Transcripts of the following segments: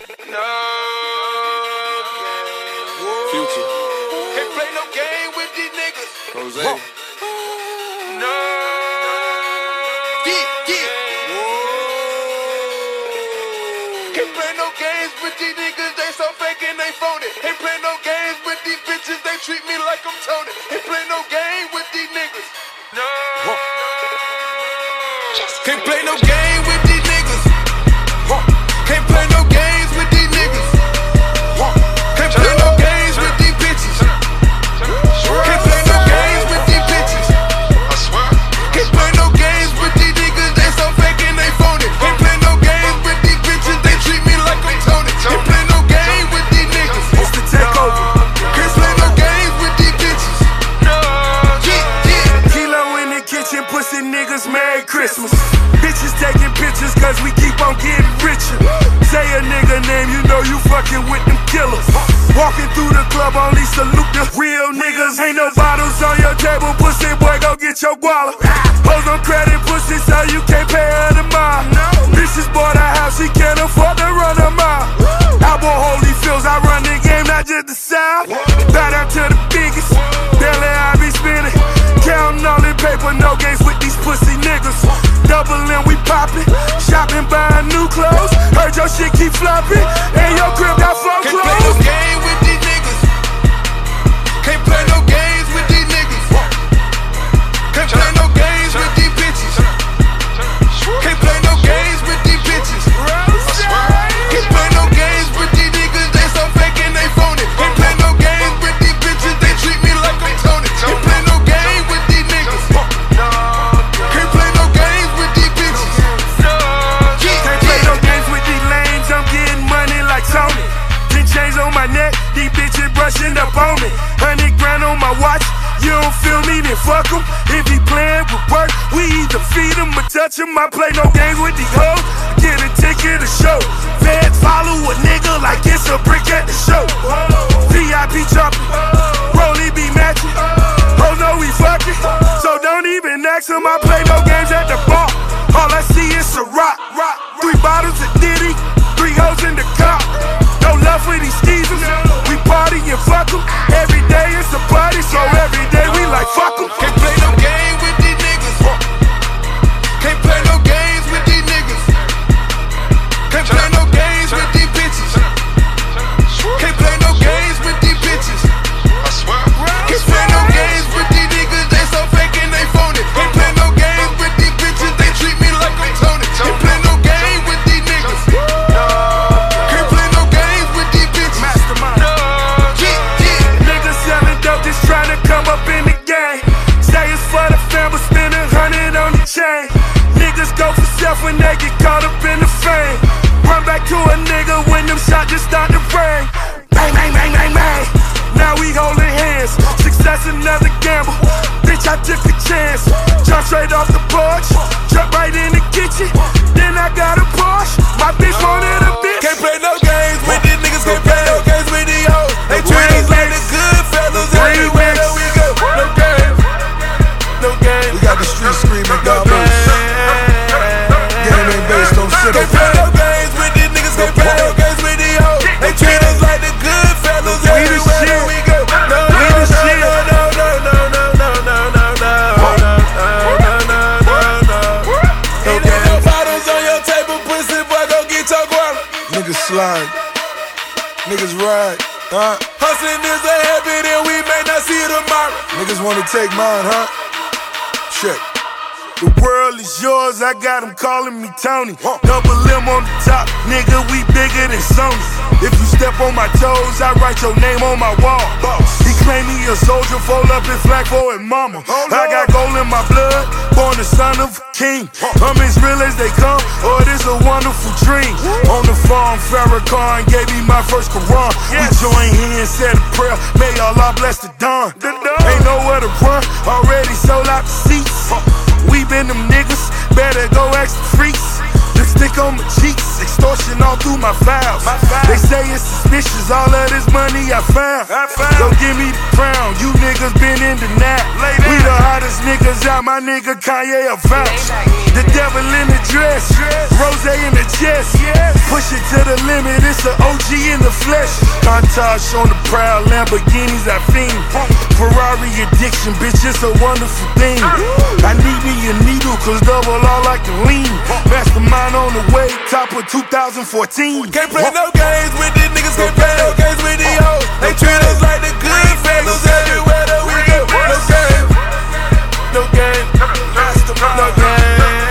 No game. Future. Can't play no game with these niggas. Jose. No. Can't play no games with these niggas. They so fake and they phony. Can't play no games with these bitches. They treat me like I'm Tony. Can't play no game with these niggas. No. Can't play no game with these niggas. Can't play no games with these niggas. Can't play no games with these bitches. Can't play no games with these bitches. I swear. Can't play no games with these niggas. They so fake and they phony. Can't play no games with these bitches. They treat me like I'm Tony. Can't play no game with these niggas. It's the takeover. Can't play no games with these bitches. No. Kilo in the kitchen, pussy niggas, Merry Christmas. Bitches taking pictures cause we keep on getting richer. Say a nigga name, you know you fucking with them killers. Walking through the club, only salute the real niggas. Ain't no bottles on your table, pussy boy, go get your guala. Hoes on credit, pussy, so you can't pay her the mile. Bitches bought a house, she can't afford to run a mile. Album Holy Fields, I run the game, not just the South. Bow down to the biggest, daily I be spinning. Counting all the paper, no games with these pussy niggas. Doubling, we poppin', shopping, buying new clothes. Heard your shit keep flopping, and your crib got flow Can't play no clothes. game with these niggas. Can't play no games with these niggas. Can't play no games with these bitches. Can't play no games with these bitches. Can't play no games with these niggas. They so fake and they phony. Can't play no games with these bitches. They treat me like I'm Tony. Can't play no game with these niggas. Can't play no games with these bitches. Can't play no games with these lanes, I'm getting money like Tony. 10 chains on my neck, these bitches brushing up on me. 100 grand on my watch, you don't feel me, then fuck em. If he playin' with work, we either feed him or touch him. I play no games with these hoes, get a ticket to show. Feds follow a nigga like it's a brick at the show. VIP jumping, Rolly be matching. Oh no, we fucking, so don't even ask him. I play no games at the bar, all I see is a rock. 3 bottles of Diddy, 3 hoes in the car. No love for these skeezers, we party and fuck em. Every day it's a party, so every day we like fuck em. Can't play no game with these niggas. Can't play no games with these niggas. Can't play no games with these bitches. Can't play no games with these bitches. I swear. Can't play no games with these niggas. They so fake and they phony. Can't play no games with these bitches. They treat me like I'm Tony. Can't play no game with these niggas. Can't play no games with these bitches. Mastermind. Niggas selling dope, just trying to come up in the game. Say it's for the fam, but spend 100 on the chain. Niggas go for self when they get caught up in the fame. Run back to a nigga when them shots just start to rain. Bang, bang, bang, bang, bang. Now we holding hands. Success another gamble. Bitch, I took a chance. Jump straight off the porch. Jump right in the kitchen. Then I got a Porsche. My bitch wanted a bitch. Can't play no games with these niggas. Can't play no games with these hoes. They treat us like the good fellas everywhere that we go. No games. No games. We got the street screaming, God bless. Game ain't based on Can't civil. play no games with these niggas. Can't play no games with these hoes. They treat us like the good fellas everywhere that we go. No, We the shit. no, no, no, no, no, no, no, no, no, no. Ain't no bottles on your table, pussy boy, go get your guala. Niggas slide. Niggas ride. Hustling is a habit and we may not see tomorrow. Niggas wanna take mine, huh? Check. The world is yours, I got them calling me Tony. Double M on the top, nigga, we bigger than Sony. If you step on my toes, I write your name on my wall. He claim me a soldier, fold up his flag for his mama. I got gold in my blood, born the son of a king. I'm as real as they come, oh, this a wonderful dream. On the farm, Farrakhan gave me my first Quran. We joined hands, said a prayer, may Allah bless the dawn. Ain't nowhere to run, already sold out the seats. We been them niggas, better go ask the freaks. Lipstick on my cheeks, extortion all through my files. They say it's suspicious, all of this money I found. So give me the crown, you niggas been in the nap. We the hottest niggas out, my nigga Kanye a vouch. The devil in the dress, rose in the chest. Push it to the limit, it's an OG in the flesh. Montage on the proud, Lamborghinis I fiend. Ferrari addiction, bitch, it's a wonderful thing. I need me a needle, cause double all like the lean. Mastermind on the way, top of 2014. Can't play no games with these niggas, can't play no games with these hoes. They treat us like the good fellas everywhere that we go. No game, no game, no game.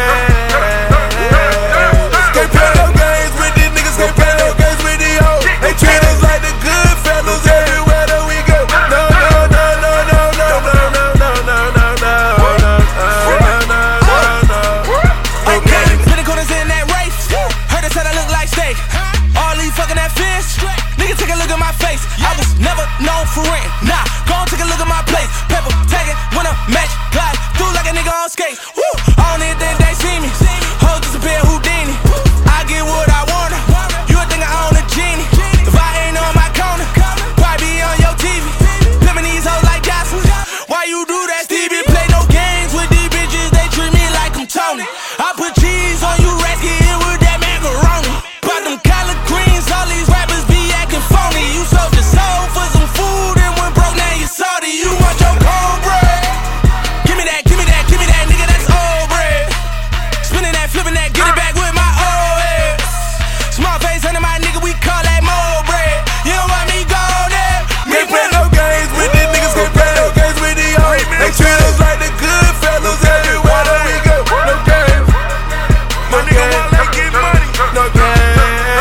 Can't play no games with these niggas, can't play no games with these hoes. They treat us like the good fellas everywhere that we go. No, no, no, no, no, no, no, no, no, no, no, no, no, no. Okay, spinning corners in that race. Heard it said I look like steak. All these fucking that fish. Nigga, take a look at my face. I was never known for rent. Nah, go and take a look at my place. Pepper, tag it, winner, match, glide through like a nigga on skates. Woo! I don't even think they see me. Hoes disappear, Houdini. I get what I want. You would think I own a genie. If I ain't on my corner, probably be on your TV. Pimpin' these hoes like Jocelyn. Why you do that, Stevie? Play no games with these bitches. They treat me like I'm Tony. I put cheese on you, rats, get hit with that macaroni. Bought them collard greens, all these rappers be acting phony. You sold your soul for some food and went broke, now you salty. You want your cold bread? Give me that, give me that, give me that, nigga, that's old bread. Spinning that, flipping that, get it back with my old head. Small face under my nigga, we call that mold bread. You don't want me go there? Can't play no games with these niggas, can't play no games with these hoes. They treat us like the good fellas everywhere that we go. No game, My nigga want to get money. no game.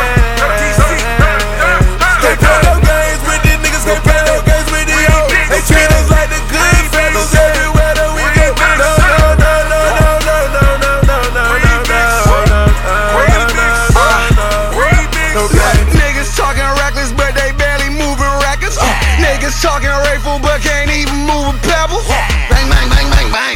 Can't play no games with these niggas, can't play no games with these hoes. They treat us like the good fellas everywhere that we go. No, no, no, no, no, no, no, no, no, no, no, no. Niggas talking reckless, but they barely moving records. Niggas talking rifle, but can't even move a pebble. Bang, bang, bang, bang, bang.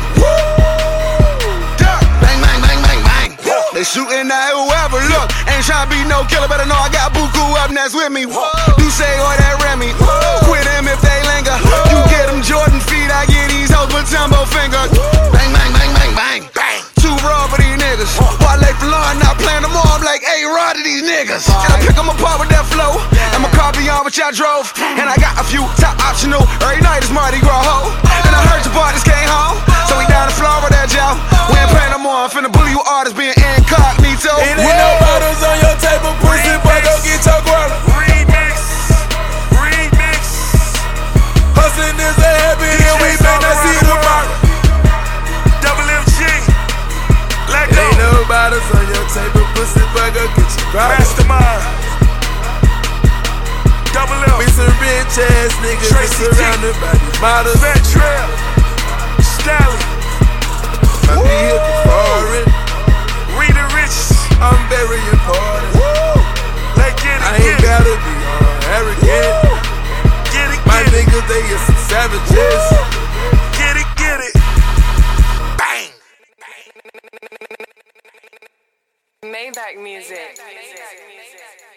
Bang, bang, bang, bang, bang. They shooting at whoever. Look, ain't tryna be no killer, better know I got Buku up next with me. You say or that Remy. Quit them if they linger. You get them Jordan feet, I get these hoes with Tumbo finger. Bang, bang, bang, bang, bang. Too raw for these niggas. Wale Falon, not playing them all. I'm like A-Rod to these niggas. And I pick them apart with that flow. And my car beyond which I drove. And I got a few top optional. Every night is Mardi Gras ho. And I heard your parties came home. So we down in Florida, y'all. We ain't playing no more. I'm finna bully you artists being incognito. It ain't no bottles on your table, pussy, but go get your guala. Remix. Hustling is a habit, and we may not see tomorrow. Double MG. Let It go. ain't no bottles on your table, pussy, but go get your guala. Mastermind. Double M. We some rich ass niggas Tracy T. surrounded by these models. Fat Trail. Stallion. My vehicle foreign, Rita Rich. I'm very important. Let's get I it, ain't get it. gotta be arrogant. Get it, My get it. niggas, they is some savages. Get it, get it. Bang. Maybach music.